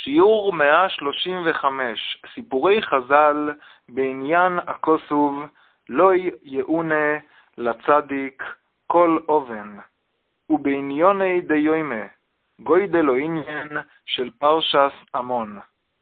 שיעור 135, סיפורי חז"ל בעניין הכוסוב, לא יאונה לצדיק כל אובן, ובעניוני דיומה, גוי דלו עניין של פרשס עמון.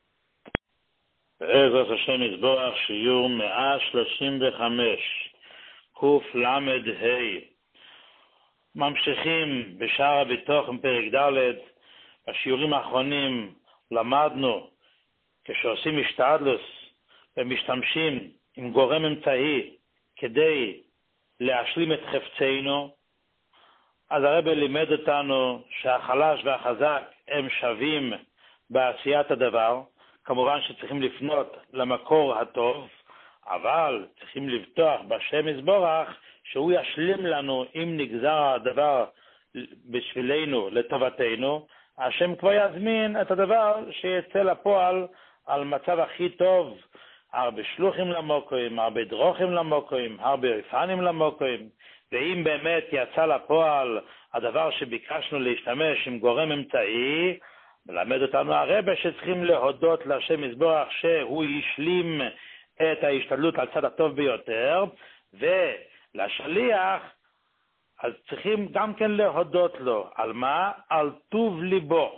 בעזרת השם יתברך, שיעור 135, קוף למד ה'. ממשיכים בשער הביטחון פרק ד'. בשיעורים האחרונים למדנו כשעושים השתדלוס ומשתמשים עם גורם אמצעי כדי להשלים את חפצנו, אז הרב לימד אותנו שהחלש והחזק הם שווים בעשיית הדבר. כמובן שצריכים לפנות למקור הטוב, אבל צריכים לבטוח בשם יתברך שהוא ישלים לנו אם נגזר הדבר בשבילנו לטובתנו. השם כבר יזמין את הדבר שיצא לפועל על מצב הכי טוב. הרבה שלוחים למוקוים, הרבה דרוכים למוקוים, הרבה רפנים למוקוים. ואם באמת יצא לפועל הדבר שביקשנו להשתמש עם גורם אמצעי, מלמד אותנו הרב שצריכים להודות לשם יתברך שהוא ישלים את ההשתדלות על צד הטוב ביותר, ולשליח אז צריכים גם כן להודות לו. על מה? על טוב ליבו,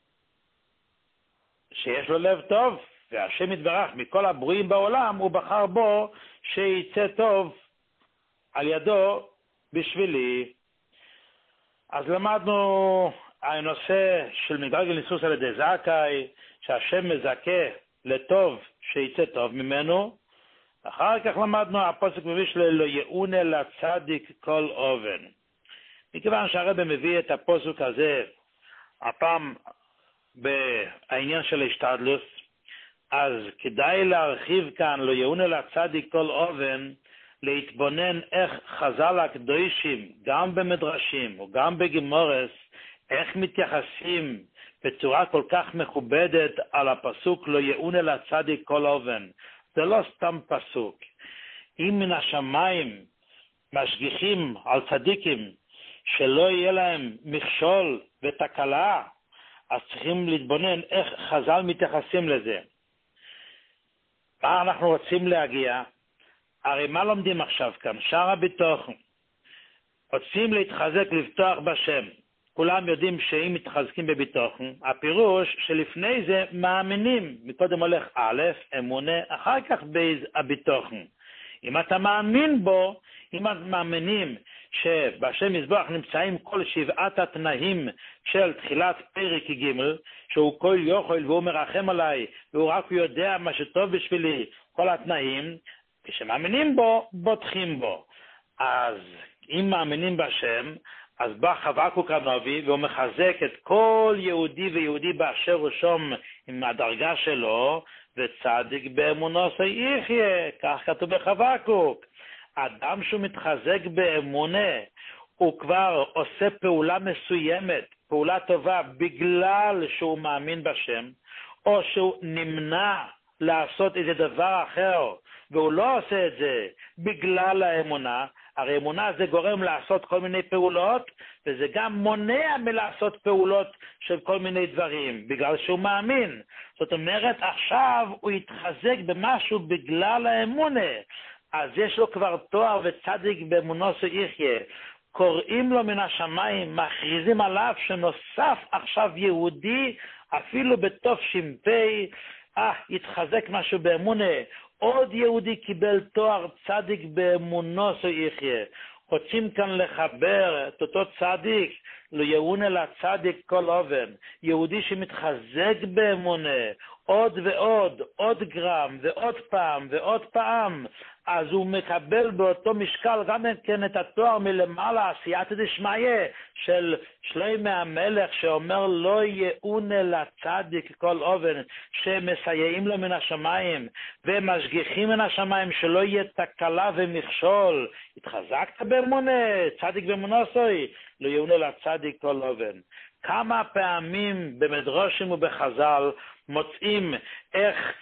שיש לו לב טוב, והשם יתברך מכל הברואים בעולם הוא בחר בו שיצא טוב על ידו בשבילי. אז למדנו הנושא של מדרג הניסוס על ידי זכאי, שהשם מזכה לטוב שיצא טוב ממנו. אחר כך למדנו הפוסק מביא שלא יאונה לצדיק כל אובן. מכיוון שהרב מביא את הפוסק הזה הפעם בעניין של השתדלוס, אז כדאי להרחיב כאן לא יאונה לצדיק כל אובן, להתבונן איך חז"ל הקדושים גם במדרשים וגם בגמרס איך מתייחסים בצורה כל כך מכובדת על הפסוק לא יאונה לצדיק כל אובן. זה לא סתם פסוק. אם מן השמיים משגיחים על צדיקים שלא יהיה להם מכשול ותקלה, אז צריכים להתבונן איך חז"ל מתייחסים לזה. מה אנחנו רוצים להגיע? הרי מה לומדים עכשיו כאן? שער הביטחון. רוצים להתחזק, לבטוח בשם. כולם יודעים שאם מתחזקים בביטחון, הפירוש שלפני זה מאמינים. מקודם הולך א', אמונה, אחר כך בייז הביטחון. אם אתה מאמין בו, אם אתם מאמינים שבשם יתברך נמצאים כל 7 התנאים של תחילת פרק ג', שהוא כל יוכל והוא מרחם עליי, והוא רק יודע מה שטוב בשבילי, כל התנאים, כשמאמינים בו, בוטחים בו. אז אם מאמינים בשם, אז בא חבקוק הנביא והוא מחזק את כל יהודי ויהודי באשר הוא שום עם הדרגה שלו, וצדיק באמונו יחיה, כך כתוב בחבקוק. אדם שהוא מתחזק באמונה, הוא כבר עושה פעולה מסוימת, פעולה טובה, בגלל שהוא מאמין בשם, או שהוא נמנע לעשות איזה דבר אחר, והוא לא עושה את זה בגלל האמונה. הרי אמונה זה גורם לעשות כל מיני פעולות, וזה גם מונע מלעשות פעולות של כל מיני דברים, בגלל שהוא מאמין. זאת אומרת, עכשיו הוא יתחזק במשהו בגלל האמונה, אז יש לו כבר תואר וצדיק באמונו יחיה. קוראים לו מן השמיים, מכריזים עליו שנוסף עכשיו יהודי, אפילו בתוף שמפי, יתחזק משהו באמונה. עוד יהודי קיבל תואר צדיק באמונו יחיה. רוצים כאן לחבר את אותו צדיק, לא יאונה לצדיק כל אובן. יהודי שמתחזק באמונה, עוד ועוד, עוד גרם ועוד פעם ועוד פעם, אז הוא מקבל באותו משקל גם כן את התואר מלמעלה, עשייתא דשמיא, של שלמה המלך שאומר לא יאונה לצדיק כל אובן, שמסייעים לו מן השמיים ומשגיחים מן השמיים שלא יהיה תקלה ומכשול. התחזקת באמונה, צדיק באמונוסוי, לא יאונה לצדיק כל אובן. כמה פעמים במדרשים ובחז"ל מוצאים איך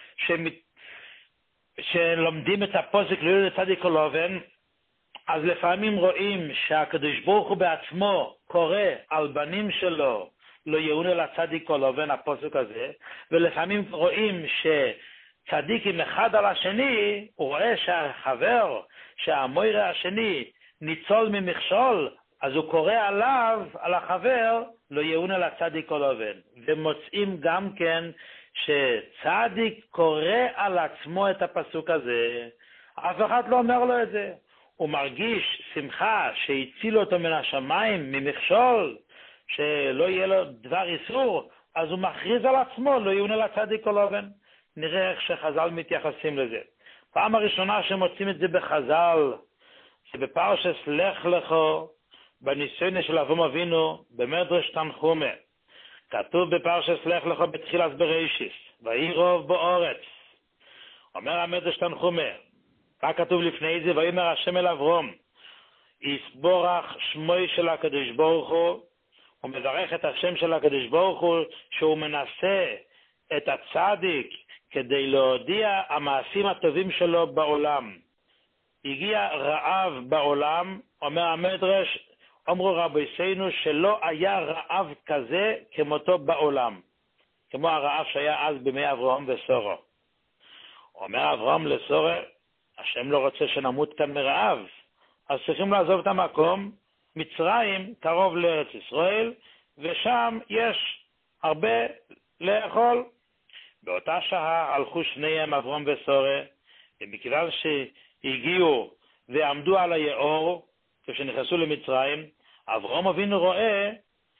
שלומדים את הפוסק לא יאונה לצדיק כל אובן, אז לפעמים רואים שהקדוש ברוך הוא בעצמו קורא על בנים שלו לא יאונה לצדיק כל אובן, הפסוק הזה, ולפעמים רואים שצדיקים אחד על השני, הוא רואה שהחבר, שהמוירה השני ניצול ממכשול, אז הוא קורא עליו, על החבר, לא יאונה לצדיק כל אובן. ומוצאים גם כן שצדיק קורא על עצמו את הפסוק הזה, אף אחד לא אומר לו את זה. הוא מרגיש שמחה שהצילו אותו מן השמיים, ממכשול, שלא יהיה לו דבר איסור, אז הוא מכריז על עצמו, לא יאונה לצדיק כל אובן. נראה איך שחז"ל מתייחסים לזה. פעם הראשונה שמוצאים את זה בחז"ל, שבפרשת לך לך, בניסיון של אברהם אבינו, במדרש תנחומא, כתוב בפרשת לך לך בתחילת בראשית, ויהי רוב בארץ. אומר המדרש תנחומא, מה כתוב לפני זה? ויאמר השם אל אברהם, יסבורך שמוי של הקדוש ברוך הוא, הוא מברך את השם של הקדוש ברוך הוא, שהוא מנסה את הצדיק כדי להודיע המעשים הטובים שלו בעולם. הגיע רעב בעולם, אומר המדרש, אמרו רבותינו שלא היה רעב כזה כמותו בעולם, כמו הרעב שהיה אז בימי אברהם ושרה. אומר אברהם לשרה, השם לא רוצה שנמות כאן מרעב, אז צריכים לעזוב את המקום. מצרים קרוב לארץ ישראל, ושם יש הרבה לאכול. באותה שעה הלכו שניהם, אברהם ושרה, ומכיוון שהגיעו ועמדו על היאור, כשנכנסו למצרים, אברהם אבינו רואה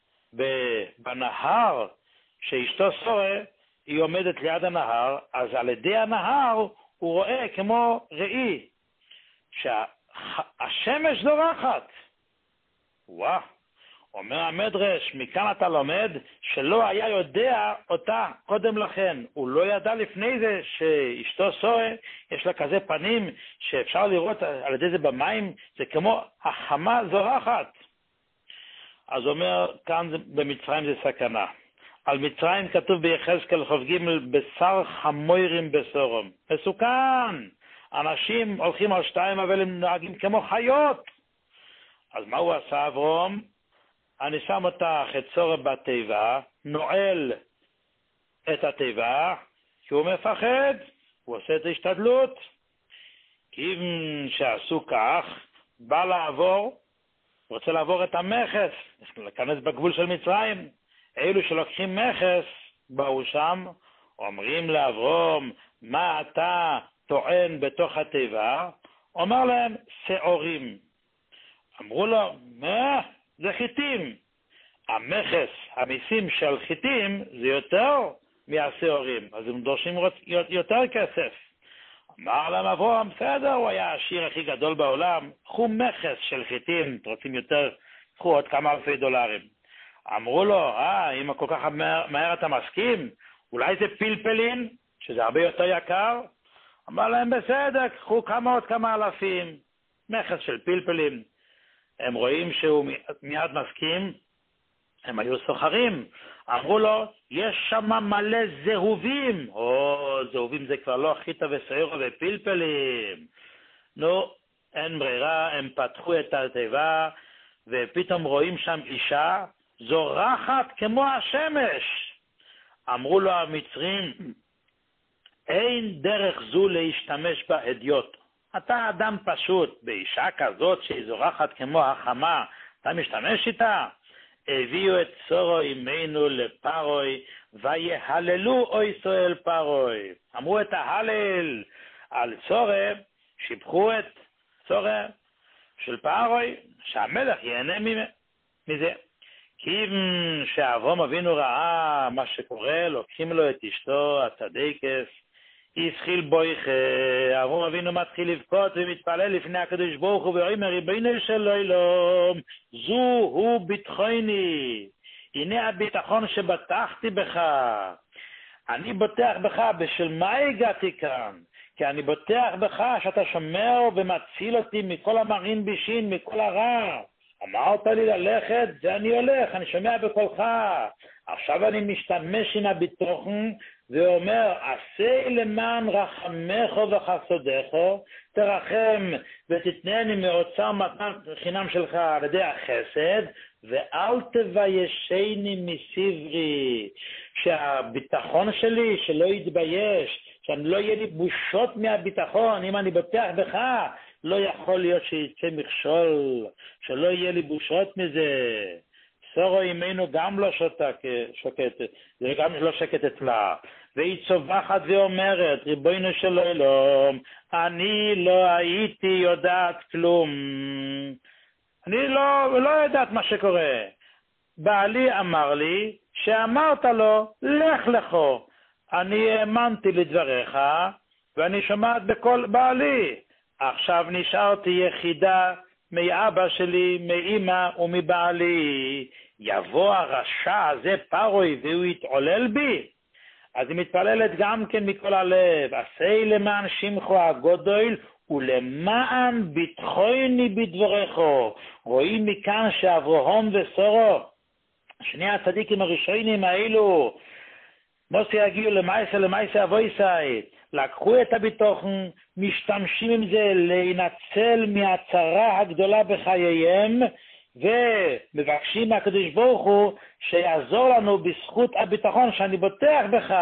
בנהר שאשתו שרה, היא עומדת ליד הנהר, אז על ידי הנהר הוא רואה כמו ראי, שהשמש זורחת. וואו, אומר המדרש, מכאן אתה לומד שלא היה יודע אותה קודם לכן. הוא לא ידע לפני זה שאשתו שרה יש לה כזה פנים שאפשר לראות על ידי זה במים, זה כמו החמה זורחת. אז אומר, כאן במצרים זה סכנה. על מצרים כתוב ביחזקאל ח"ג, בשר חמורים בסורום. מסוכן. אנשים הולכים על שתיים, אבל הם נוהגים כמו חיות. אז מה הוא עשה אברהם? אני שם אותך את שרה בתיבה, נועל את התיבה, כי הוא מפחד, הוא עושה את ההשתדלות. כי אם שעשו כך, בא לעבור, רוצה לעבור את המכס, להיכנס בגבול של מצרים. אלו שלוקחים מכס, באו שם, אומרים לאברהם, מה אתה טוען בתוך התיבה? אומר להם, שעורים. אמרו לו, מה? זה חיטים. המכס, המיסים של חיטים, זה יותר מהשעורים, אז הם דורשים יותר כסף. אמר להם אברהם, בסדר, הוא היה העשיר הכי גדול בעולם, קחו מכס של חיטים, רוצים יותר, קחו עוד כמה אלפי דולרים. אמרו לו, אם כל כך מהר אתה מסכים, אולי זה פלפלין, שזה הרבה יותר יקר? אמר להם, בסדר, קחו עוד כמה אלפים, מכס של פלפלים. הם רואים שהוא מיד מסכים, הם היו סוחרים. אמרו לו, יש שם מלא זהובים. זהובים זה כבר לא חיטה ושעורה ופלפלים. נו, אין ברירה, הם פתחו את התיבה, ופתאום רואים שם אישה, זורחת כמו השמש. אמרו לו המצרים, אין דרך זו להשתמש בהדיוט. אתה אדם פשוט, באישה כזאת שהיא זורחת כמו החמה, אתה משתמש איתה? הביאו את שרה אמנו לפרוי, ויהללו אוי ישראל פרוי. אמרו את ההלל על שרה, שיבחו את שרה של פרוי, שהמלך ייהנה מזה. כי שאברהם אבינו ראה מה שקורה, לוקחים לו את אשתו הצדיקס, ישחיל בויכה, אברהם אבינו מתחיל לבכות ומתפלל לפני הקדוש ברוך הוא, ואומר, ריבונו של עולם, זו הוא ביטחוני, הנה הביטחון שבטחתי בך, אני בוטח בך, בשל מה הגעתי כאן? כי אני בוטח בך שאתה שומר ומציל אותי מכל המרעין בישין, מכל הרע. אמרת לי ללכת, זה אני הולך, אני שומע בקולך. עכשיו אני משתמש עם הביטחון ואומר, עשה למען רחמך וחסדך, תרחם ותתנני מאוצר מתן חינם שלך על ידי החסד, ואל תביישני מסברי, שהביטחון שלי שלא יתבייש, שאני לא יהיה לי בושות מהביטחון, אם אני בוטח בך, לא יכול להיות שיצא מכשול, שלא יהיה לי בושות מזה. סורו אימנו גם לא שוקטת, זה גם לא שקט אצלה. והיא צובחת ואומרת, ריבונו של עולם, אני לא הייתי יודעת כלום. אני לא יודעת מה שקורה. בעלי אמר לי, שאמרת לו, לך לכו. אני האמנתי לדבריך, ואני שומעת בכל בעלי. עכשיו נשארתי יחידה מאבא שלי, מאמא ומבעלי. יבוא הרשע הזה פרוי והוא יתעולל בי. אז היא מתפללת גם כן מכל הלב. עשה למען שמך הגדול ולמען ביטחוני בדבריך. רואים מכאן שאברהם ושרה, שני הצדיקים הראשונים האלו, מוסי הגיעו למעשה אבויסאי, לקחו את הביטחון, משתמשים עם זה להינצל מהצרה הגדולה בחייהם, ומבקשים מהקדוש ברוך הוא שיעזור לנו בזכות הביטחון שאני בוטח בך.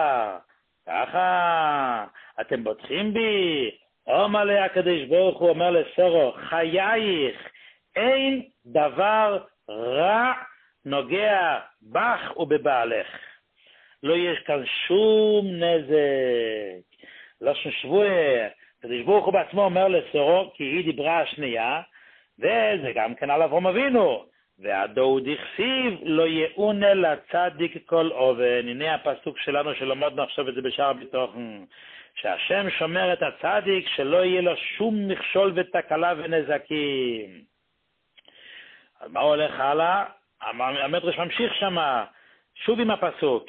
ככה, אתם בוטחים בי? אומר לה הקדוש ברוך הוא, אומר לשרה, חייך, אין דבר רע נוגע בך ובבעלך. לא יש כאן שום נזק. לא שבועה. הקדוש ברוך הוא בעצמו אומר לשרה, כי היא דיברה השנייה, וזה גם כן על אברהם אבינו. והדוד הכסיב לא יאונה לצדיק כל אובן. הנה הפסוק שלנו שלמדנו עכשיו את זה בשער הביטחון. שהשם שומר את הצדיק שלא יהיה לו שום מכשול ותקלה ונזקים. אז מה הולך הלאה? המדרש ממשיך שמה, שוב עם הפסוק.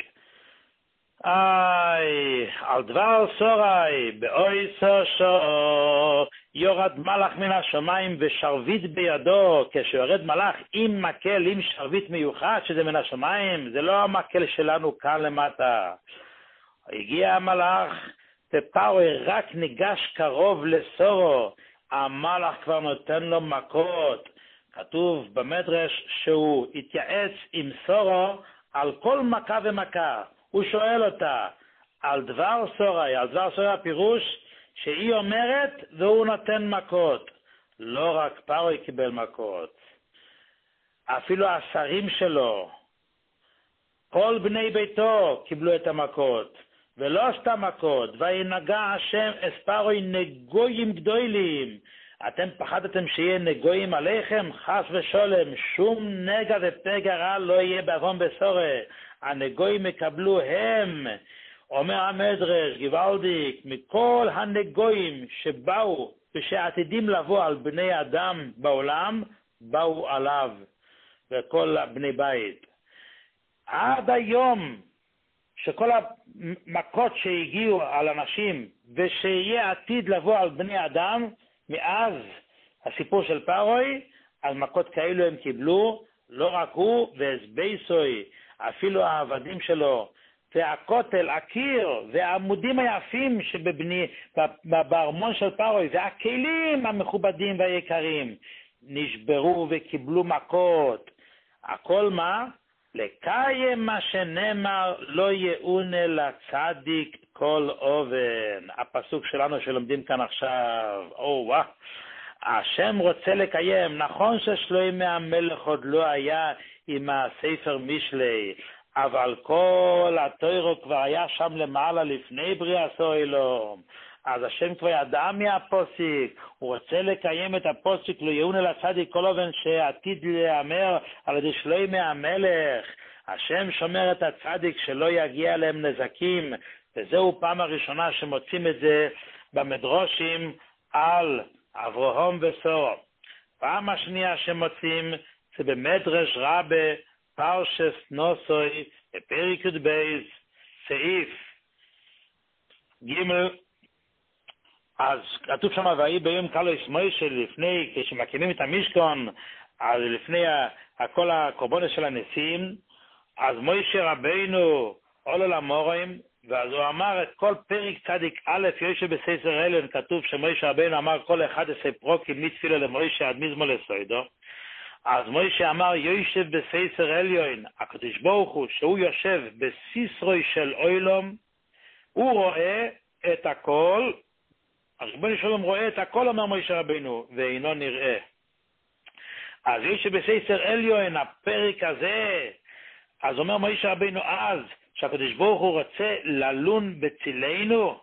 על דבר סורי, באוי סושו, יורד מלאך מן השמיים ושרביט בידו. כשיורד מלאך עם מקל, עם שרביט מיוחד, שזה מן השמיים, זה לא המקל שלנו כאן למטה. הגיע המלאך, ופרוי רק ניגש קרוב לסורו, המלאך כבר נותן לו מכות. כתוב במדרש שהוא התייעץ עם סורו על כל מכה ומכה. הוא שואל אותה על דבר סורי, על דבר סורי הפירוש שהיא אומרת והוא נותן מכות. לא רק פרוי קיבל מכות, אפילו השרים שלו, כל בני ביתו קיבלו את המכות, ולא סתם מכות. וינגע השם את פרוי נגויים גדולים. אתם פחדתם שיהיה נגויים עליכם? חס ושולם, שום נגע ופגע רע לא יהיה בעוון בסורה. הנגויים יקבלו הם, אומר המדרש גוואלדיק, מכל הנגויים שבאו ושעתידים לבוא על בני אדם בעולם, באו עליו וכל בני בית. עד היום שכל המכות שהגיעו על אנשים ושיהיה עתיד לבוא על בני אדם, מאז הסיפור של פרוי, אז מכות כאלו הם קיבלו, לא רק הוא והסבייסוי, אפילו העבדים שלו, והכותל, הקיר, והעמודים היפים בארמון של פרוי, והכלים המכובדים והיקרים, נשברו וקיבלו מכות. הכל מה? לקיים מה שנאמר, לא יאונה לצדיק כל אובן. הפסוק שלנו שלומדים כאן עכשיו. וואו. השם רוצה לקיים. נכון ששלמה המלך עוד לא היה עם הספר משלי, אבל כל התורה כבר היה שם למעלה לפני בריאת העולם. אז השם כבר ידע מהפוסק, הוא רוצה לקיים את הפוסק, לא יאונה לצדיק כל אובן שעתיד להיאמר על ידי שלמה המלך. השם שומר את הצדיק שלא יגיע להם נזקים, וזהו פעם הראשונה שמוצאים את זה במדרושים על אברהם ושרה. פעם השנייה שמוצאים זה במדרש רבה פרשס נוסוי בפרק י"ב סעיף ג'. אז כתוב שם, ויהי ביום קלויס מוישה, לפני, כשמקימים את המשכן, אז לפני כל הקורבנות של הנשיאים, אז מוישה רבינו עולה למורים, ואז הוא אמר את כל פרק צדיק א' יושב בספר אלן, כתוב שמוישה רבינו אמר כל 11 פרוקים מתפילה למוישה עד מזמור לסוידו. אז מוישה אמר יושב בסייסר עליון, הקדוש ברוך הוא שהוא יושב בסיסרוי של אוילום, הוא רואה את הכל, הריבונו של עולם רואה את הכל, אומר מוישה רבינו, ואינו נראה. אז יושב בסייסר עליון, הפרק הזה, אז אומר מוישה רבינו אז, שהקדוש ברוך הוא רוצה ללון בצילנו,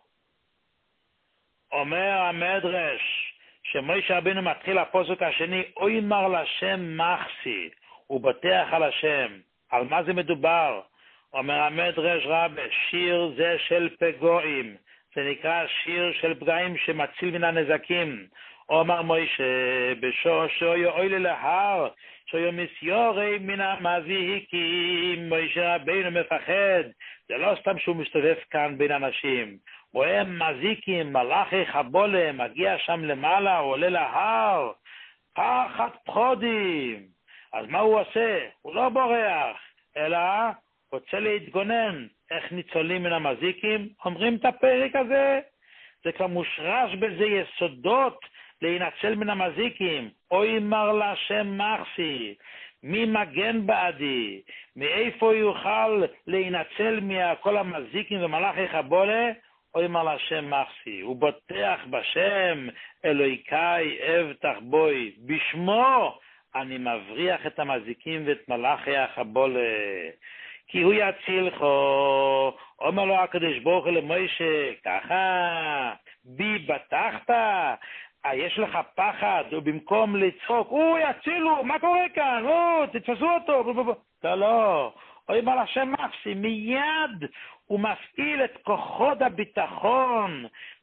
אומר המדרש, שמוישה רבינו מתחיל הפסוק השני, אוי מר לשם מחסי, הוא בוטח על השם. על מה זה מדובר? אומר המדרש רבה, שיר זה של פגועים, זה נקרא שיר של פגעים שמציל מן הנזקים. אומר מוישה, בשושו אוי להר, שיו מסיורי מן המזיקים, מוישה רבינו מפחד, זה לא סתם שהוא מסתובב כאן בין אנשים, רואה מזיקים, מלאכי חבולה, מגיע שם למעלה, הוא עולה להר, פחד פחודים. אז מה הוא עושה? הוא לא בורח, אלא רוצה להתגונן. איך ניצולים מן המזיקים? אומרים את הפרק הזה, זה כבר מושרש בזה יסודות להינצל מן המזיקים. אוי מר לשם מחסי, מי מגן בעדי? מאיפה יוכל להינצל מכל המזיקים ומלאכי חבולה? אוי מר לשם מחסי, הוא בוטח בשם, אלוהיקאי אבטח בוי, בשמו אני מבריח את המזיקים ואת מלאכי החבולה, כי הוא יצילך. אומר לו הקדוש ברוך הוא למוישה, ככה, בי בטחת, יש לך פחד, ובמקום לצחוק, הוא יצילו, מה קורה כאן? תתפסו אותו. לא, אוי מר לשם מחסי, מיד הוא מפעיל את כוחות הביטחון.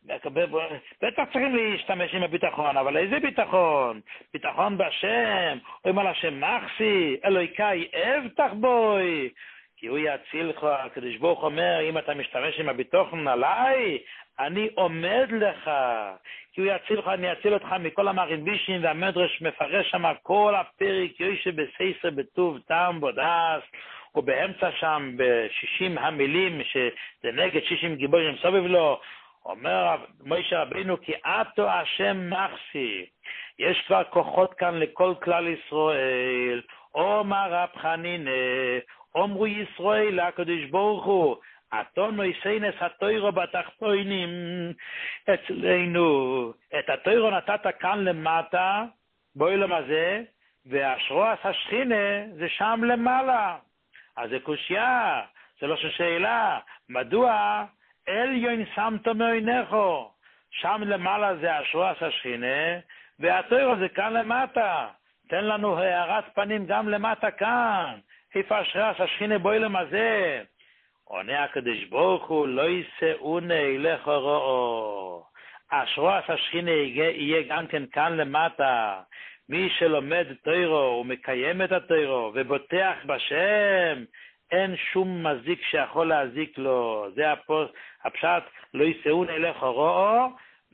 בטח צריכים להשתמש עם הביטחון, אבל איזה ביטחון? ביטחון בשם. אוי מר לשם מחסי, אלוהיקאי אבטח בוי, כי הוא יצילך. הקדוש ברוך הוא אומר, אם אתה משתמש עם הביטחון עליי, אני עומד לך, כי הוא יציל לך, אני אציל אותך מכל המריבישים, והמדרש מפרש שם כל הפרק, יושב בסייסר בטוב טעם בודס, ובאמצע שם ב-60 המילים, שזה נגד 60 גיבורים סובב לו, אומר מוישה רבינו, כי אתו השם מחסי, יש כבר כוחות כאן לכל כלל ישראל, אומר רב חנינא, אומרו ישראל לקדוש ברוך הוא, אתון נויסיינס התוירו בתחתונים אצלנו. את התוירו נתת כאן למטה, בעולם הזה, והשרועס השכינה זה שם למעלה. אז זה קושיה, זה לא שאלה. מדוע עליון שמתו מעינךו? שם למעלה זה השרועס השכינה, והתוירו זה כאן למטה. תן לנו הערת פנים גם למטה כאן. איפה השרועס השכינה בעולם הזה? עונה הקדוש ברוך הוא, לא יישאונה אליך רעו. השרועס השכינה יהיה גם כן כאן למטה. מי שלומד תוירו ומקיים את התוירו ובוטח בשם, אין שום מזיק שיכול להזיק לו. זה הפשט, לא יישאונה אליך רעו,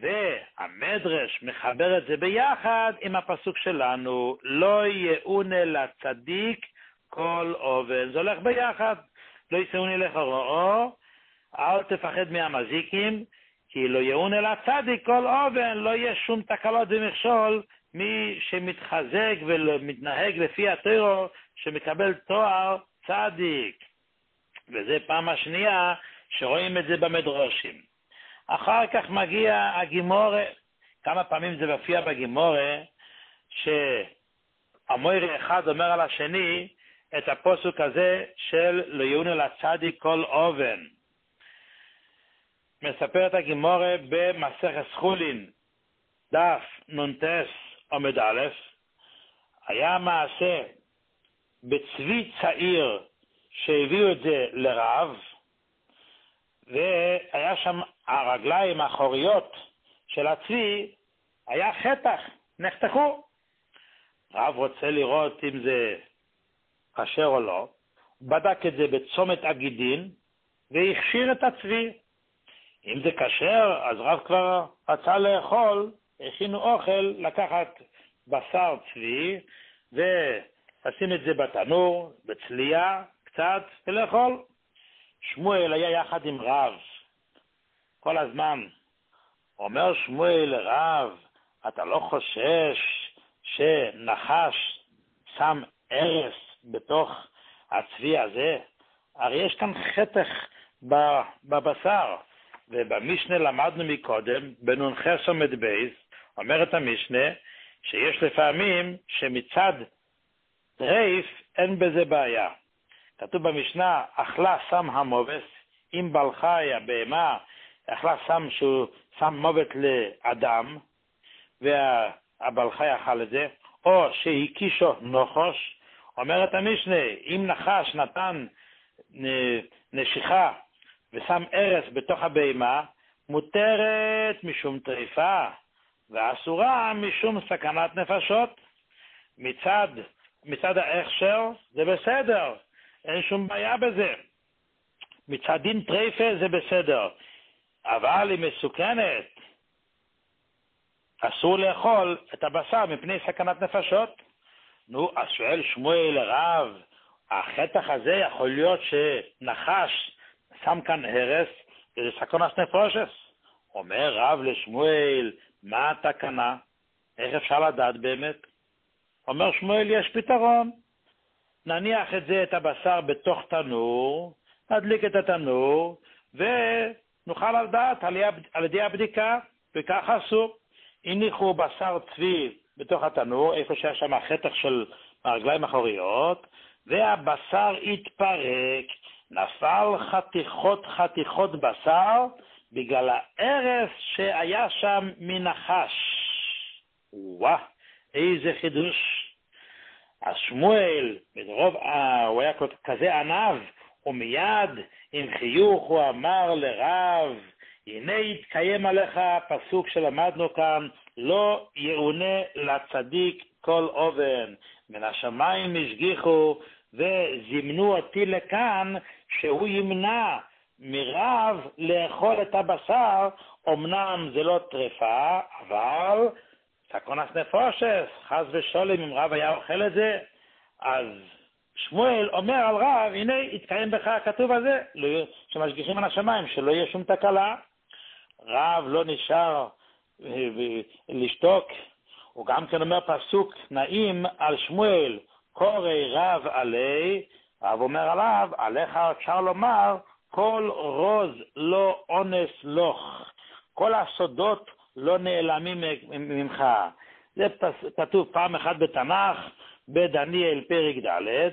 והמדרש מחבר את זה ביחד עם הפסוק שלנו, לא יאונה לצדיק כל אובן. זה הולך ביחד. לא יסעון אליך רעו, אל תפחד מהמזיקים, כי לא יאון אל הצדיק כל אובן, לא יהיה שום תקלות ומכשול, מי שמתחזק ומתנהג לפי התורה, שמקבל תואר צדיק. וזה פעם השנייה שרואים את זה במדרושים. אחר כך מגיע הגימורה, כמה פעמים זה מופיע בגימורה, שהמוירי אחד אומר על השני, את הפסוק הזה של לא יאון אל הצדיק כל אובן. מספר את הגימורה במסכת חולין, דף נ"ט עמוד א', היה מעשה בצבי צעיר שהביאו את זה לרב, והיה שם הרגליים האחוריות של הצבי, היה חתך, נחתכו. רב רוצה לראות אם זה כשר או לא, הוא בדק את זה בצומת הגידין, והכשיר את הצבי. אם זה כשר, אז רב כבר רצה לאכול, הכינו אוכל, לקחת בשר צבי, ולשים את זה בתנור, בצלייה, קצת, ולאכול. שמואל היה יחד עם רב, כל הזמן. אומר שמואל לרב, אתה לא חושש שנחש שם ארס בתוך הצבי הזה, הרי יש כאן חתך בבשר, ובמשנה למדנו מקודם, בנ"ח עמוד בייס, אומרת המשנה, שיש לפעמים שמצד טרייף אין בזה בעיה. כתוב במשנה, אכלה שם המובס, אם בעל חי הבהמה, אכלה שם שהוא שם מוות לאדם, והבעל חי אכל את זה, או שהקישו נוחש, אומרת המשנה, אם נחש נתן נשיכה ושם ארס בתוך הבהמה, מותרת משום טריפה, ואסורה משום סכנת נפשות. מצד ההכשר זה בסדר, אין שום בעיה בזה. מצד דין טריפה זה בסדר, אבל היא מסוכנת. אסור לאכול את הבשר מפני סכנת נפשות. נו, אז שואל שמואל רב, החתך הזה יכול להיות שנחש שם כאן הרס, וזה סכנת נפשות. אומר רב לשמואל, מה התקנה? איך אפשר לדעת באמת? אומר שמואל, יש פתרון. נניח את הבשר בתוך תנור, נדליק את התנור, ונוכל לדעת על ידי הבדיקה, וכך אסור. הניחו בשר צבי בתוך התנור, איפה שיש שם החתך של הרגליים האחוריות, והבשר התפרק, נפל חתיכות בשר, בגלל הארס שהיה שם מנחש. וואה, איזה חידוש. אז שמואל, מדרוב, הוא היה כזה ענב, ומיד עם חיוך הוא אמר לרב, הנה יתקיים עליך פסוק שלמדנו כאן, לא יעונה לצדיק כל אובן. מן השמיים השגיחו וזימנו אותי לכאן שהוא ימנע מרב לאכול את הבשר. אמנם זה לא טרפה, אבל סכנת נפשות, חס ושלום אם רב היה אוכל את זה. אז שמואל אומר על רב, הנה יתקיים בך הכתוב הזה, שמשגיחים על השמיים, שלא יהיה שום תקלה. רב לא נשאר לשתוק, הוא גם כן אומר פסוק נעים על שמואל, קורא רב עלי, רב אומר עליו, עליך אפשר לומר, כל רוז לא אונס לוך, כל הסודות לא נעלמים ממך. זה כתוב פעם אחת בתנ"ך, בדניאל פרק ד',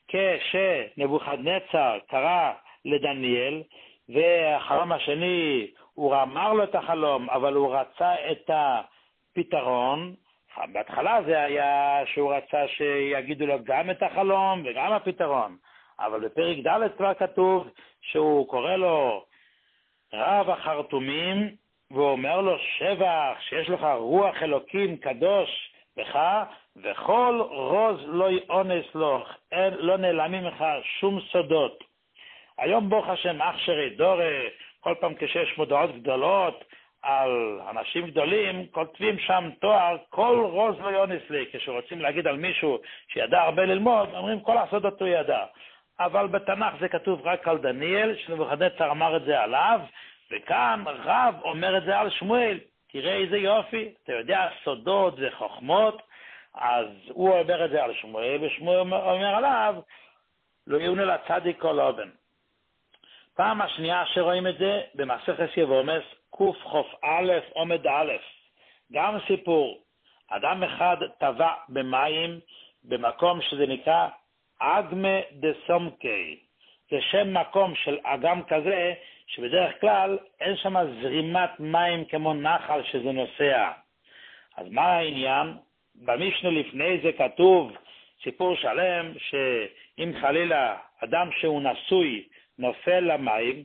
כשנבוכדנצר קרא לדניאל, והחלום השני הוא אמר לו את החלום, אבל הוא רצה את הפתרון. בהתחלה זה היה שהוא רצה שיגידו לו גם את החלום וגם הפתרון, אבל בפרק ד' כבר כתוב שהוא קורא לו רב החרטומים, והוא אומר לו שבח שיש לך רוח אלוקים קדוש בך, וכל רוז לא יאונס לך, לא נעלמים לך שום סודות. היום ברוך השם אכשרי דורה, כל פעם כשיש מודעות גדולות על אנשים גדולים, כותבים שם תואר, כל רוז לא יאונס לי. כשרוצים להגיד על מישהו שידע הרבה ללמוד, אומרים כל הסודות הוא ידע. אבל בתנ"ך זה כתוב רק על דניאל, שנבוכדנצר אמר את זה עליו, וכאן רב אומר את זה על שמואל. תראה איזה יופי, אתה יודע סודות וחוכמות, אז הוא אומר את זה על שמואל, ושמואל אומר עליו, לא יעונה לצדיק כל אובן. פעם השנייה שרואים את זה במסכת יבומס, קכ"א עמוד א', גם סיפור, אדם אחד טבע במים במקום שזה נקרא אגמה דסומקי, זה שם מקום של אגם כזה שבדרך כלל אין שם זרימת מים כמו נחל שזה נוסע. אז מה העניין? במשנה לפני זה כתוב סיפור שלם שאם חלילה אדם שהוא נשוי נופל למים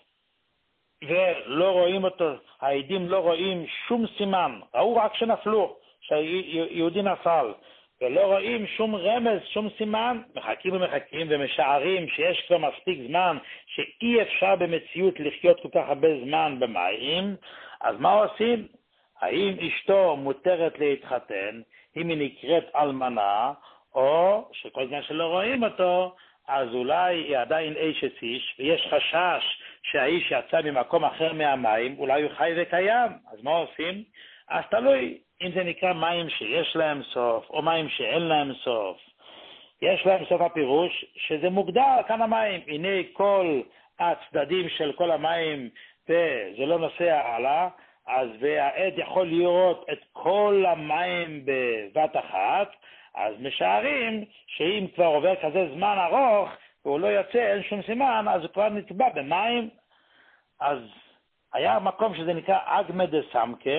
ולא רואים אותו, העדים לא רואים שום סימן, ראו רק שנפלו, שהיהודי נפל, ולא רואים שום רמז, שום סימן, מחכים ומחכים ומשערים שיש כבר מספיק זמן שאי אפשר במציאות לחיות כל כך הרבה זמן במים. אז מה עושים? האם אשתו מותרת להתחתן, אם היא נקראת אלמנה, או שכל זמן שלא רואים אותו, אז אולי היא עדיין אשת איש, ויש חשש שהאיש יצא ממקום אחר מהמים, אולי הוא חי וקיים. אז מה עושים? אז תלוי אם זה נקרא מים שיש להם סוף, או מים שאין להם סוף. יש להם סוף הפירוש, שזה מוגדר כאן המים. הנה כל הצדדים של כל המים, וזה לא נוסע הלאה, אז והעד יכול לראות את כל המים בבת אחת, אז משערים שאם כבר עובר כזה זמן ארוך, והוא לא יוצא, אין שום סימן, אז הוא כבר נטבע במים. אז היה מקום שזה נקרא אגמא דסמקה,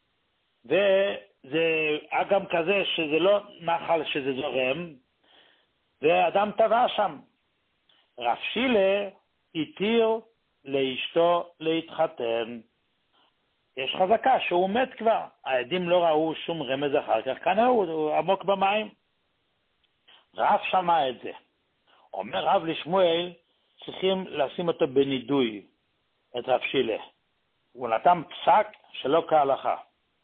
וזה אגם כזה שזה לא נחל שזה זורם, ואדם טבע שם. רב שילה התיר לאשתו להתחתן. יש חזקה שהוא מת כבר. העדים לא ראו שום רמז אחר כך, כנראה הוא עמוק במים. רב שמע את זה. אומר רב לשמואל, צריכים לשים אותו בנידוי, את רב שילה. הוא נתן פסק שלא כהלכה.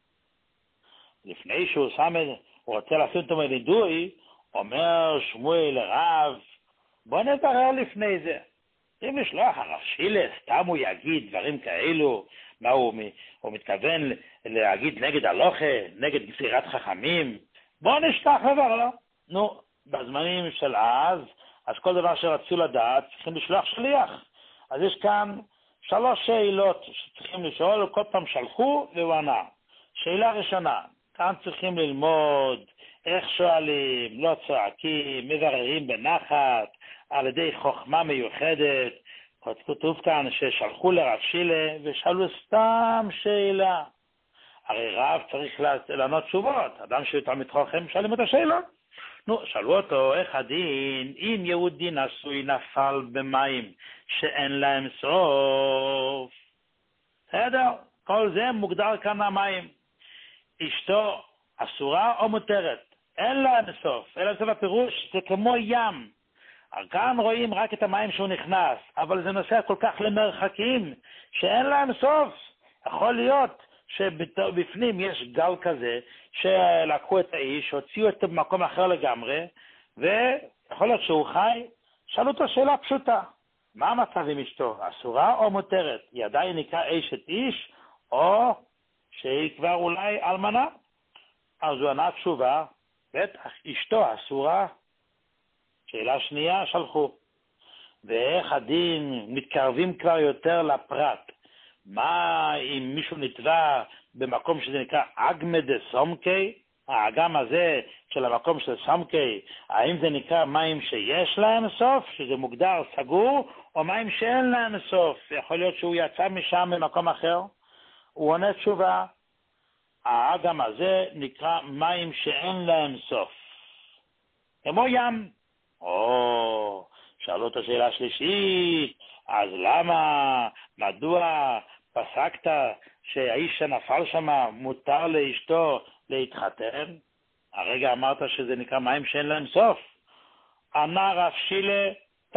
לפני שהוא הוא רוצה לשים אותו בנידוי, אומר שמואל לרב, בוא נברר לפני זה. אם לשלוח הרב שילה, סתם הוא יגיד דברים כאלו, מה הוא מתכוון להגיד נגד הלוכה, נגד גזירת חכמים, בוא נשלח לברר. נו, בזמנים של אז כל דבר שרצו לדעת צריכים לשלוח שליח. אז יש כאן 3 שאלות שצריכים לשאול, כל פעם שלחו והוא ענה. שאלה ראשונה, כאן צריכים ללמוד איך שואלים, לא צועקים, מבררים בנחת, על ידי חוכמה מיוחדת. כתוב כאן ששלחו לרב שילה ושאלו סתם שאלה. הרי רב צריך לענות תשובות. אדם שתלמיד חכם שואלים את השאלות. נו, שאלו אותו, איך הדין אם יהודי נשוי נפל במים שאין להם סוף? בסדר, כל זה מוגדר כאן המים. אשתו אסורה או מותרת? אין להם סוף. אלא זה בפירוש, זה כמו ים. כאן רואים רק את המים שהוא נכנס, אבל זה נוסע כל כך למרחקים שאין להם סוף. יכול להיות שבפנים יש גל כזה שלקחו את האיש, הוציאו אותו במקום אחר לגמרי, ויכול להיות שהוא חי. שאלו אותו שאלה פשוטה, מה המצב עם אשתו? אסורה או מותרת? היא עדיין נקרא אשת איש, או שהיא כבר אולי אלמנה? אז הוא ענה תשובה, בטח, אשתו אסורה. שאלה שנייה, שלחו. ואיך הדין מתקרבים כבר יותר לפרט? מה אם מישהו נטבע במקום שזה נקרא אגמא דסמקה? האגם הזה של המקום של סמקה, האם זה נקרא מים שיש להם סוף, שזה מוגדר סגור, או מים שאין להם סוף? יכול להיות שהוא יצא משם במקום אחר. הוא עונה תשובה, האגם הזה נקרא מים שאין להם סוף, כמו ים. שאלו את השאלה השלישית, אז למה, מדוע פסקת שהאיש שנפל שם מותר לאשתו להתחתן? הרגע אמרת שזה נקרא מים שאין להם סוף. ענה רב שילה,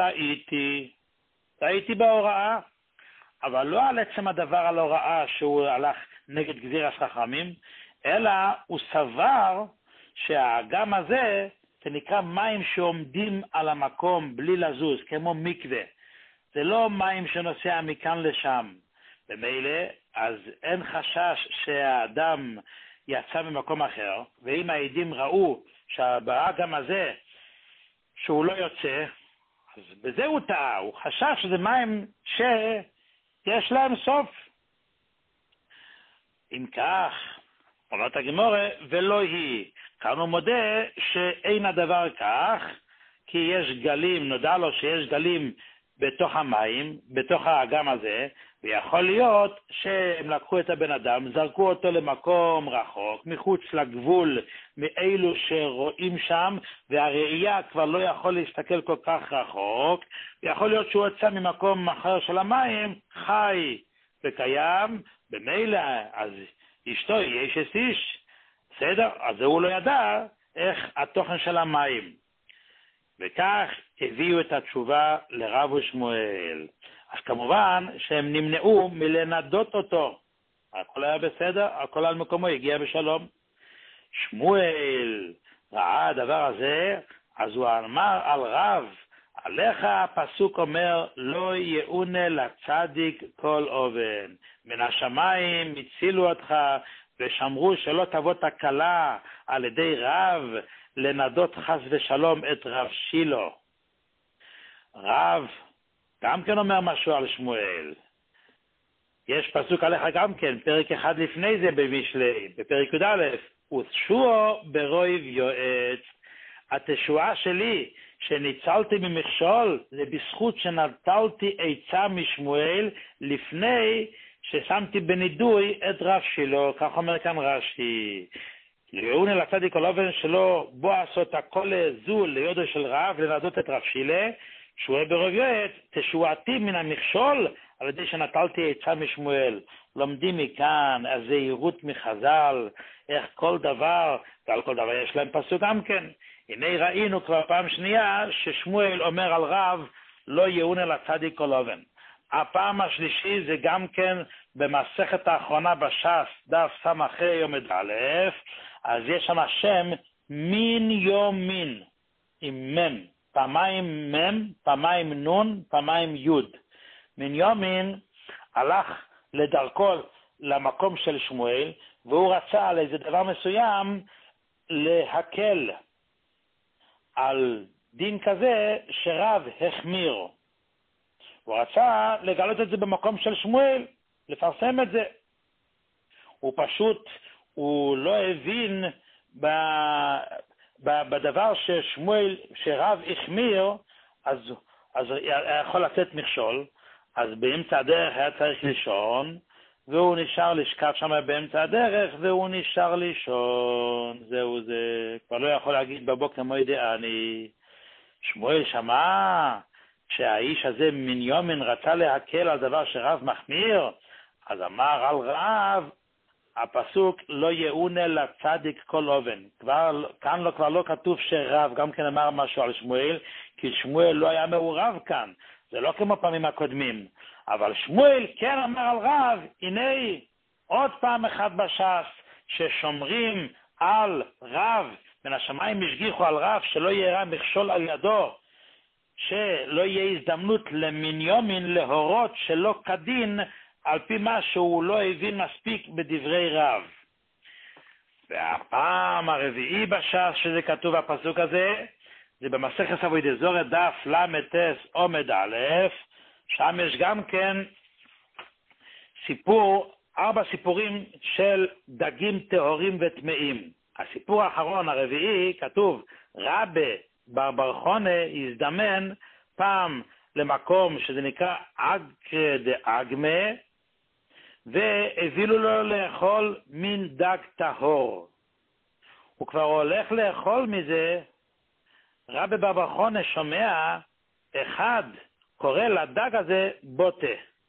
טעיתי בהוראה, אבל לא על עצם הדבר על הוראה שהוא הלך נגד גזירת חכמים, אלא הוא סבר שהאגם הזה זה נקרא מים שעומדים על המקום בלי לזוז, כמו מקווה. זה לא מים שנוסע מכאן לשם. במילא, אז אין חשש שהאדם יצא ממקום אחר, ואם העדים ראו שהאגם הזה שהוא לא יוצא, אז בזה הוא טעה, הוא חשש שזה מים שיש להם סוף. אם כך, אומרת הגמרא, ולא היא. כאן הוא מודה שאין הדבר כך, כי יש גלים, נודע לו שיש גלים בתוך המים, בתוך האגם הזה, ויכול להיות שהם לקחו את הבן אדם, זרקו אותו למקום רחוק, מחוץ לגבול, מאלו שרואים שם, והראייה כבר לא יכול להסתכל כל כך רחוק, ויכול להיות שהוא יצא ממקום אחר של המים, חי וקיים, במילא, אז אשתו היא אשת איש. בסדר? אז הוא לא ידע איך התוכן של המים. וכך הביאו את התשובה לרב ושמואל. אז כמובן שהם נמנעו מלנדות אותו. הכל היה בסדר, הכל על מקומו, הגיע בשלום. שמואל ראה הדבר הזה, אז הוא אמר על רב, עליך הפסוק אומר, לא יאונה לצדיק כל אובן. מן השמיים הצילו אותך, ושמרו שלא תבוא תקלה על ידי רב לנדות חס ושלום את רב שילו. רב גם כן אומר משהו על שמואל. יש פסוק עליך גם כן, פרק אחד לפני זה במשלי, בפרק י"א, ותשועו ברויב יועץ. התשועה שלי שניצלתי ממכשול זה בזכות שנטלתי עצה משמואל לפני ששמתי בנידוי את רב שילו. כך אומר כאן רש"י. ליעונה לצדיק כל אופן שלא בוא עשות הכל זו ליודו של רב לנדות את רב שילה, שהוא ברוב יועץ, תשועתי מן המכשול על ידי שנטלתי עצה משמואל. לומדים מכאן הזהירות מחז"ל, איך כל דבר, ועל כל דבר יש להם פסוק גם כן. הנה ראינו כבר פעם שנייה ששמואל אומר על רב לא יעונה לצדיק כל אופן. הפעם השלישי זה גם כן במסכת האחרונה בש"ס, דף ס"ה עמוד א', אז יש שם שם מין יום מין, עם מם, פעמיים מם, פעמיים נון, פעמיים יוד. מין יום מין הלך לדרכו למקום של שמואל, והוא רצה על איזה דבר מסוים להקל על דין כזה שרב החמיר. הוא רצה לגלות את זה במקום של שמואל, לפרסם את זה. הוא לא הבין בדבר שרב החמיר, אז יכול לתת מכשול, אז באמצע הדרך היה צריך לישון, והוא נשאר לשכב שם באמצע הדרך, והוא נשאר לישון. זהו זה. כבר לא יכול להגיד בבוקר מוידה אני. שמואל שמע שהאיש הזה מניומין רצה להקל על דבר שרב מחמיר, אז אמר על רב, הפסוק לא יעונה לצדיק כל אופן. כאן כבר לא כתוב שרב גם כן אמר משהו על שמואל, כי שמואל לא היה מעורב כאן. זה לא כמו פעמים הקודמים. אבל שמואל כן אמר על רב, הנה עוד פעם אחת בש"ס, ששומרים על רב, מן השמיים השגיחו על רב שלא יהיה מכשול על ידו, שלא יהיה הזדמנות למניומין להורות שלא כדין על פי מה שהוא לא הבין מספיק בדברי רב. והפעם הרביעי בש"ס שזה כתוב הפסוק הזה, זה במסכת עבודת זוהר דף ל"ט עמוד א', שם יש גם כן ארבע סיפורים של דגים טהורים וטמאים. הסיפור האחרון הרביעי כתוב, רבי בר חונה הזדמן פעם למקום שזה נקרא אגרא דאגמא, והבילו לו לאכול מין דג טהור. הוא כבר הולך לאכול מזה, רבי בר חונה שומע אחד קורא לדג הזה בוטה.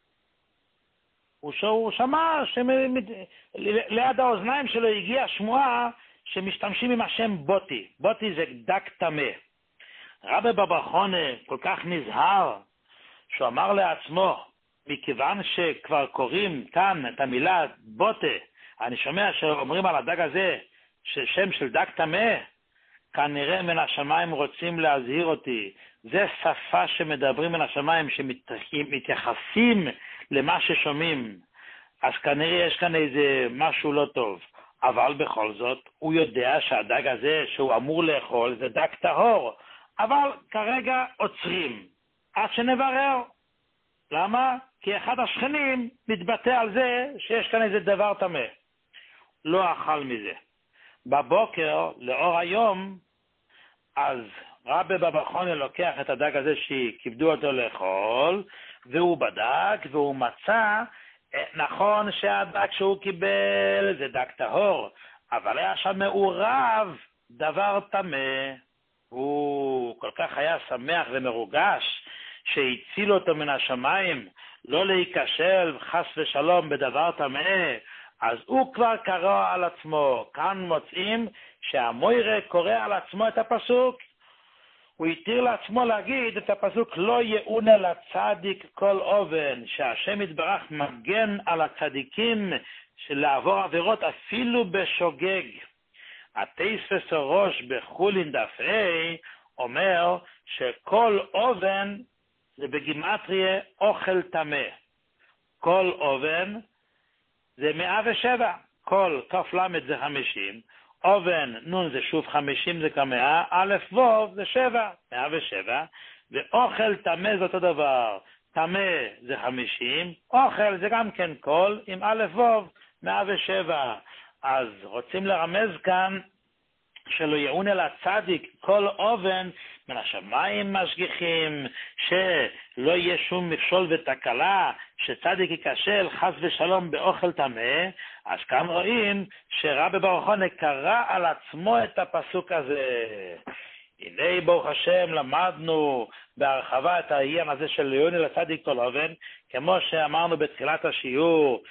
הוא שמע ליד האוזניים שלו הגיעה שמועה שמשתמשים עם השם בוטי. בוטי זה דג טמא. רבי בר חונה כל כך נזהר שהוא אמר לעצמו, מכיוון שכבר קוראים כאן את המילה בוטה, אני שומע שאומרים על הדג הזה ששם של דג טמא, כנראה מן השמיים רוצים להזהיר אותי. זה שפה שמדברים מן השמיים, שמתייחסים למה ששומעים. אז כנראה יש כאן איזה משהו לא טוב. אבל בכל זאת, הוא יודע שהדג הזה שהוא אמור לאכול זה דג טהור. אבל כרגע עוצרים, עד שנברר. למה? כי אחד השכנים מתבטא על זה שיש כאן איזה דבר טמא. לא אכל מזה. בבוקר, לאור היום, אז רבי בר חונה לוקח את הדג הזה שכיבדו אותו לאכול, והוא בדק והוא מצא, נכון שהדג שהוא קיבל זה דג טהור, אבל היה שם מעורב דבר טמא. הוא כל כך היה שמח ומרוגש שהציל אותו מן השמיים, לא להיכשל חס ושלום בדבר טמא, אז הוא כבר קרא על עצמו. כאן מוצאים שהמוירה קורא על עצמו את הפסוק. הוא התיר לעצמו להגיד את הפסוק לא יעונה לצדיק כל אופן, שהשם יתברך מגן על הצדיקים של לעבור עבירות אפילו בשוגג. התייספס הראש בחולין דף ה' אומר שכל אופן זה בגימטריה אוכל טמא. כל אופן זה 107, כל כף למד זה 50, אובן, נון זה שוב 50 זה כ100, א' ו' זה 7, 107, ואוכל טמא זה אותו דבר, טמא זה 50, אוכל זה גם כן כל, עם א' ו' 107. אז רוצים לרמז כאן, שלא יעון אל הצדיק כל אובן מן השמיים משגיחים, שלא יהיה שום מכשול ותקלה, שצדיק ייכשל חס ושלום באוכל טמא. אז כאן רואים שרבי בר אוחנה קרא על עצמו את הפסוק הזה. הנה ברוך השם למדנו בהרחבה את העניין הזה של יעון אל הצדיק כל אובן, כמו שאמרנו בתחילת השיעור,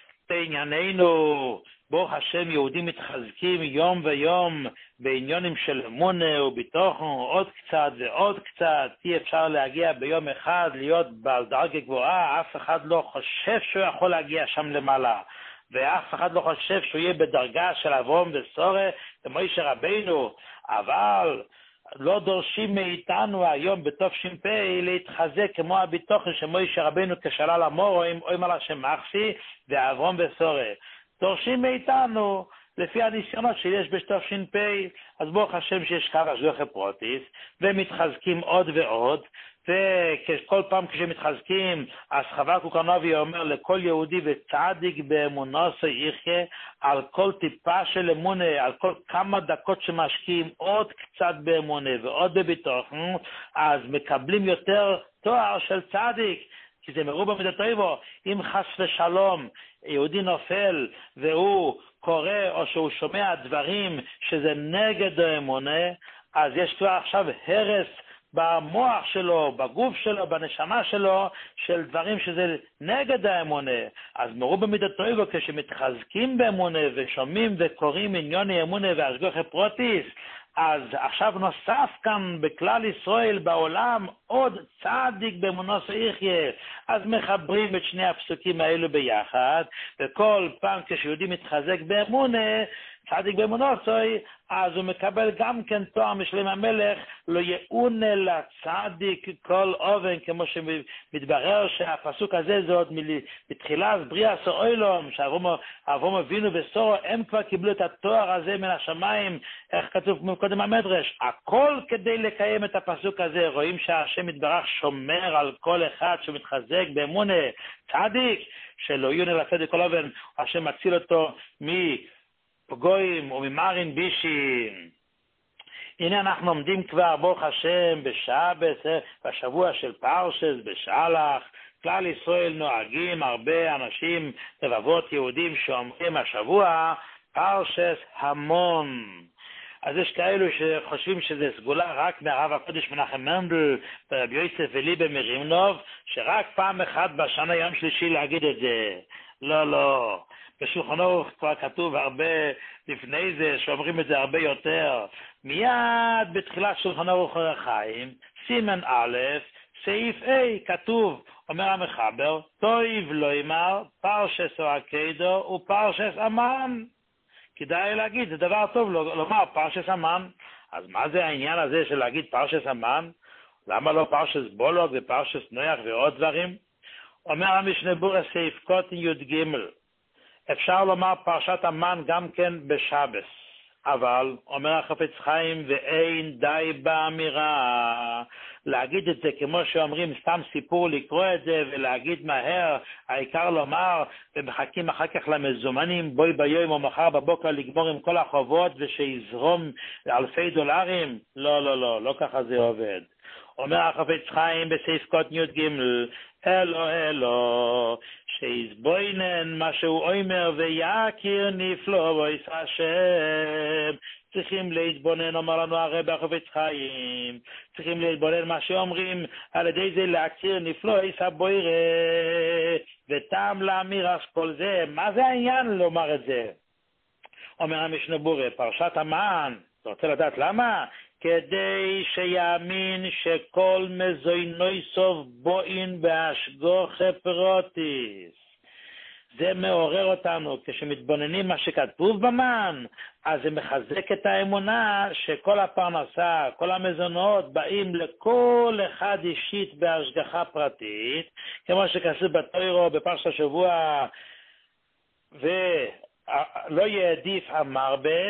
בענייננו ברוך השם יהודים מתחזקים יום ויום בעניונים של אמונה וביטוחן, עוד קצת ועוד קצת. אי אפשר להגיע ביום אחד להיות בעל דרגה גבוהה, אף אחד לא חושב שהוא יכול להגיע שם למעלה, ואף אחד לא חושב שהוא יהיה בדרגה של אברהם וסורה ומשה רבינו, אבל לא דורשים מאיתנו היום בתש"פ להתחזק כמו הביטוחן שמשה רבינו כשלל המורים או אמר השם מחסי ואברהם וסורה. דורשים מאיתנו לפי הניסיונות שיש בתש"פ. אז ברוך השם שיש קו השגחה פרוטיס ומתחזקים עוד ועוד, וכל פעם כשמתחזקים אז חבקוק קוקרנובי אומר לכל יהודי וצדיק באמונתו יחיה, על כל טיפה של אמונה, על כל כמה דקות שמשקיעים עוד קצת באמונה ועוד בביטוחן, אז מקבלים יותר תואר של צדיק, כי זה מרובה מדתו. אם חס ושלום יהודי נופל והוא קורא או שהוא שומע דברים שזה נגד האמונה, אז יש כבר עכשיו הרס במוח שלו, בגוף שלו, בנשמה שלו, של דברים שזה נגד האמונה. אז מרובה מדתו כשמתחזקים באמונה ושומעים וקוראים עניוני אמונה והשגחה פרוטיס, אז עכשיו נוסף כאן בכלל ישראל בעולם עוד צדיק באמונתו יחיה. אז מחברים את שני הפסוקים האלו ביחד, וכל פעם כשיהודי מתחזק באמונה, צדיק באמונתו, אז הוא מקבל גם כן תואר משלם המלך, לא יעון אל הצדיק כל אובן, כמו שמתברר שהפסוק הזה זה עוד מתחילת בריאת העולם, שאברהם אבינו ושרה הם כבר קיבלו את התואר הזה מן השמיים, איך כתוב קודם המדרש, הכל כדי לקיים את הפסוק הזה. רואים שהשם יתברך שומר על כל אחד שמתחזק באמונה, צדיק, שלא יעון אל הצדיק כל אובן, השם מציל אותו פגויים וממרין בישים. הנה אנחנו עומדים כבר ברוך השם בשבת, בשבוע של פרשת בשלח. כלל ישראל נוהגים הרבה אנשים, רבבות יהודים שאומרים השבוע פרשת המון. אז יש כאלו שחושבים שזה סגולה רק מהרב הקודש מנחם מנדל ורבי יוסף וליבה מרימנוב, שרק פעם אחת בשנה יום שלישי להגיד את זה. לא, לא. בשולחן ערוך כבר כתוב הרבה לפני זה, שאומרים את זה הרבה יותר. מיד בתחילת שולחן ערוך חיים, סימן א', סעיף A, כתוב, אומר המחבר, טויב לא יאמר, פרשס או עקדו ופרשס אמן. כדאי להגיד, זה דבר טוב לומר פרשס אמן. אז מה זה העניין הזה של להגיד פרשס אמן? למה לא פרשס בולוג ופרשס נויח ועוד דברים? אומר המשנה ברורה סעיף קוטן י"ג, אפשר לומר פרשת המן גם כן בשבס, אבל אומר החפץ חיים ואין די באמירה להגיד את זה כמו שאומרים סתם סיפור, לקרוא את זה ולהגיד מהר, העיקר לומר ומחכים אחר כך למזומנים בוי ביום או מחר בבוקר לגמור עם כל החובות ושיזרום אלפי דולרים. לא, לא, לא, לא ככה זה עובד. אומר החפץ חיים בסעיף קוטן י"ג, אלו שיזבוינן מה שהוא אומר ויכיר נפלא בויס השם. צריכים להתבונן, אומר לנו הרב החפץ חיים, צריכים להתבונן מה שאומרים, על ידי זה להכיר נפלא בויס הבוירה וטעם לאמירס כל זה. מה זה העניין לומר את זה? אומר המשנה ברורה, פרשת המן, אתה רוצה לדעת למה? כדי שיאמין שכל מזוינוי סוף בוין בהשגחה פרוטיס. זה מעורר אותנו, כשמתבוננים מה שכתוב במן, אז זה מחזק את האמונה שכל הפרנסה, כל המזונות באים לכל אחד אישית בהשגחה פרטית, כמו שכתוב בתורה בפרשת השבוע, ולא יעדיף המרבה,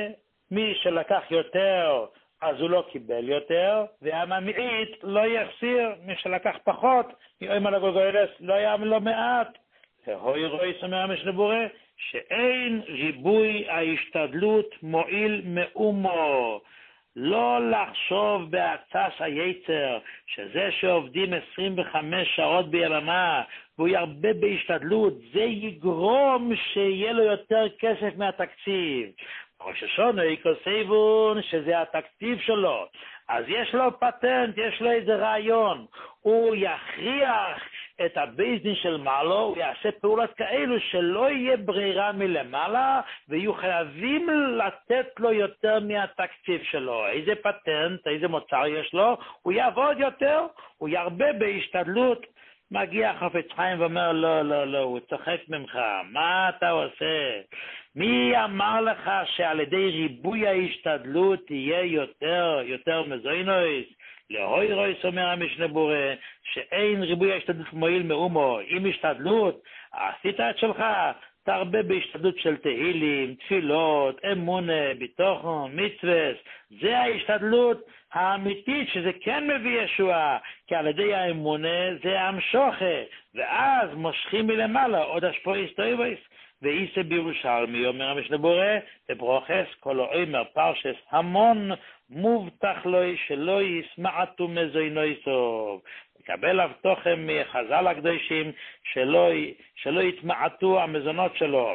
מי שלקח יותר, אז הוא לא קיבל יותר, והממעיט לא יחסיר, מי שלקח פחות, יאמר לגולגולת, לא היה לו מעט. והוי רואי אומר המשנה ברורה, שאין ריבוי ההשתדלות מועיל מאומו. לא לחשוב בהצס היצר, שזה שעובדים 25 שעות ביממה, והוא ירבה בהשתדלות, זה יגרום שיהיה לו יותר כסף מהתקציב. ראש השונה יקוסייבון, שזה התקציב שלו. אז יש לו פטנט, יש לו איזה רעיון. הוא יכריח את הבייסדין של מעלו, הוא יעשה פעולות כאלו שלא יהיה ברירה מלמעלה, ויהיו חייבים לתת לו יותר מהתקציב שלו. איזה פטנט, איזה מוצר יש לו? הוא יעבוד יותר, הוא ירבה בהשתדלות. מגיע חפץ חיים ואומר, לא, הוא צוחק ממך, מה אתה עושה? מי אמר לך שעל ידי ריבוי ההשתדלות תהיה יותר מזוינויס? להוי רויס אומר המשנה ברורה, שאין ריבוי ההשתדלות מועיל מאומו. עם השתדלות, עשית את שלך, תרבה בהשתדלות של תהילים, תפילות, אמונה, ביטחון, מצוות. זה ההשתדלות האמיתית, שזה כן מביא ישועה, כי על ידי האמונה זה המשוכה, ואז מושכים מלמעלה עוד השפויס טויבויס. ואיסה בירושלמי, אומר המשנה ברורה, בברוכס כל אומר פרשס המון מובטח לו שלא יסמעתו מזוינויסוב. מקבל הבטוחם מחז"ל הקדושים שלא יתמעטו המזונות שלו.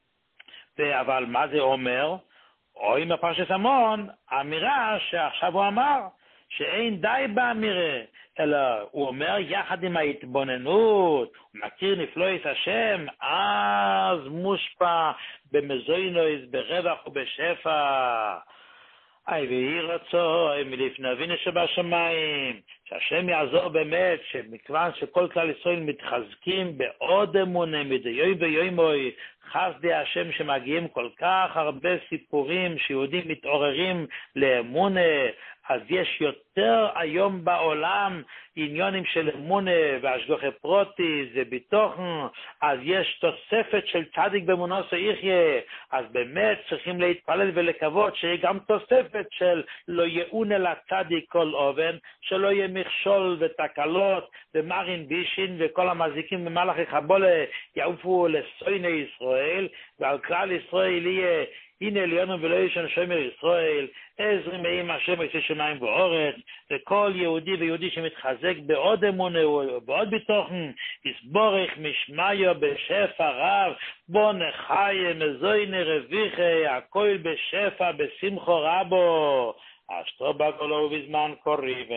אבל מה זה אומר? או עם הפרשס המון, אמירה שעכשיו הוא אמר, שאין די באמירה, אלא הוא אומר יחד עם ההתבוננות, הוא מכיר נפלויס השם, אז מושפע במזוינויס, ברווח ובשפע. ויהי רצוי מלפני אבינו שבשמיים, שהשם יעזור באמת, שמכיוון שכל כלל ישראל מתחזקים בעוד אמונה, מדי ויומוי, חסדי השם שמגיעים כל כך הרבה סיפורים שיהודים מתעוררים לאמונה, אז יש יותר היום בעולם עניונים של אמונה והשגוחי פרוטיס וביטוחן, אז יש תוספת של צדיק במונוסו יחיה, אז באמת צריכים להתפלל ולקוות שיהיה גם תוספת של לא יאונה לצדיק כל אובן, שלא יהיה מכשול ותקלות ומרין בישין וכל המזיקים במלאכי חבולה יעופו לסויני ישראל, ועל כלל ישראל יהיה הנה עליונו ולא ישן שומר ישראל, עזרי מאים השם יצא שמיים ואורץ, וכל יהודי ויהודי שמתחזק בעוד אמונה ובעוד ביטוחן, יסבורך משמיו בשפע רב, בו נחיה מזויני רוויחי, הכל בשפע בשמחו רבו. אשתו בגולו ובזמן קורי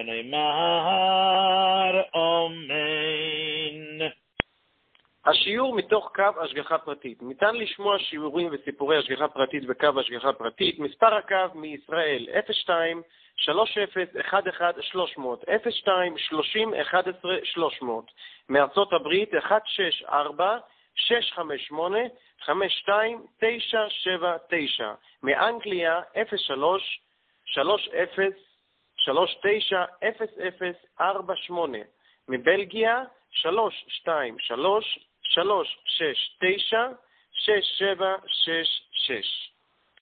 ונאמר אמן. השיעור מתוך קו השגחה פרטית. ניתן לשמוע שיעורים וסיפורי השגחה פרטית בקו השגחה פרטית. מספר הקו מישראל 02 30 11 300 02 30 11 300. מארצות הברית 164 658 52 979. מאנגליה 03 30 39 0048. מבלגיה 323 369 6766.